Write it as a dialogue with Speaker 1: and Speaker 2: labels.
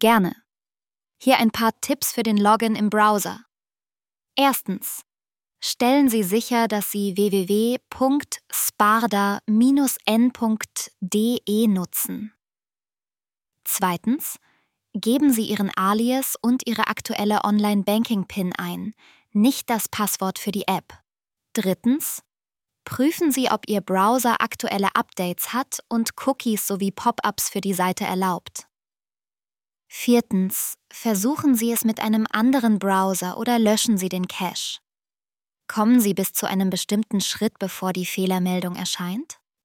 Speaker 1: Gerne. Hier ein paar Tipps für den Login im Browser. Erstens. Stellen Sie sicher, dass Sie www.sparda-n.de nutzen. Zweitens. Geben Sie Ihren Alias und Ihre aktuelle Online-Banking-PIN ein, nicht das Passwort für die App. Drittens. Prüfen Sie, ob Ihr Browser aktuelle Updates hat und Cookies sowie Pop-ups für die Seite erlaubt. Viertens. Versuchen Sie es mit einem anderen Browser oder löschen Sie den Cache. Kommen Sie bis zu einem bestimmten Schritt, bevor die Fehlermeldung erscheint?